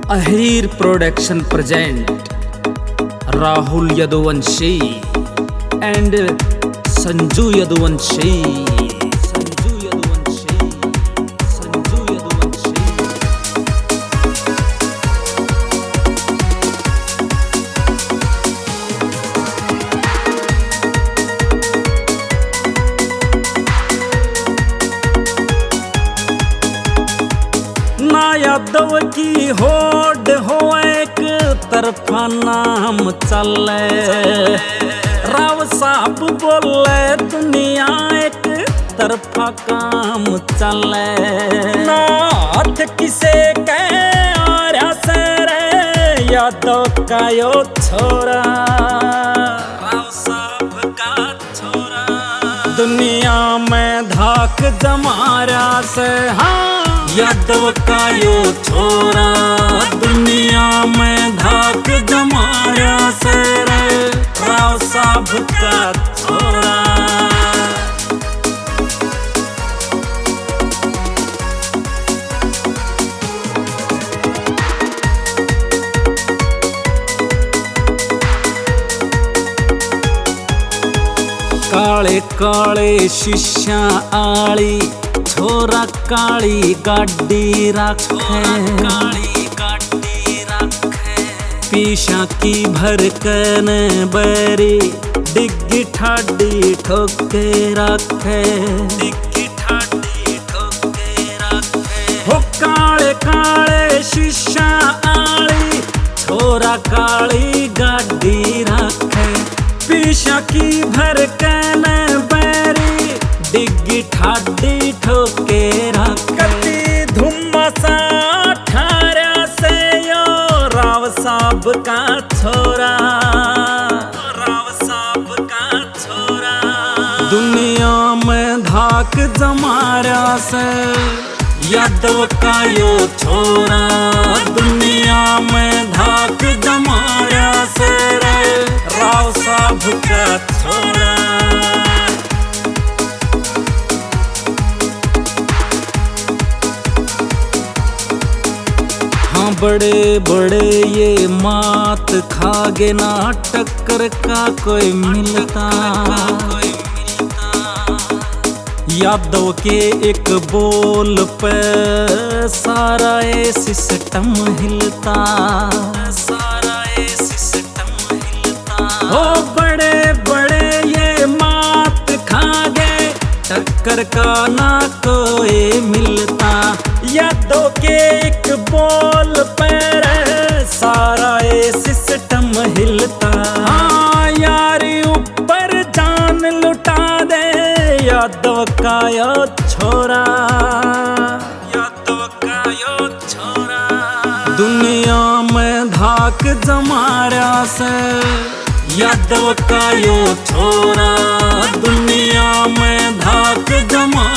Ahir production present Rahul Yaduvanshi and Sanju Yaduvanshi. ना यादव की होड़ हो एक तरफा नाम चले, राव साहब बोले दुनिया एक तरफा काम चले। ना हाथ किसे कहे और रे यादव का यो छोरा, राव साहब का छोरा दुनिया में धाक जमारा से। हाँ यादव का यो छोरा दुनिया में धाक जमाया से रे, राव साहब का छोरा। काले काले शीशा आली छोरा काली गाड़ी रखे, पीछा की भरकन बैरी डिग्गी ठाडी ठोके रखे, हो काले काले शीशा आली छोरा काली गाड़ी रखे, पीछा की भरकन बैरी डिग्गी ठाडी ठोके रखे। धुम्मसा ठारा से यो राव साहब का छोरा, राव साहब का छोरा दुनिया में धाक जमारा से। यादव का यो छोरा दुनिया में धाक जमारा से रे, राव साहब का छोरा। बड़े बड़े ये मात खागे ना टक्कर का कोई मिलता, यादव के एक बोल पे सारा ये सिस्टम हिलता, सारा ये सिस्टम हिलता। हो बड़े बड़े ये मात खागे टक्कर का ना कोई मिलता, यादव के एक बोल पर सारा ये सिस्टम हिलता। हाँ यारी ऊपर जान लुटा दे यादव का यो छोरा, यादव का यो छोरा दुनिया में धाक जमारा से। यादव का यो छोरा दुनिया में धाक जमा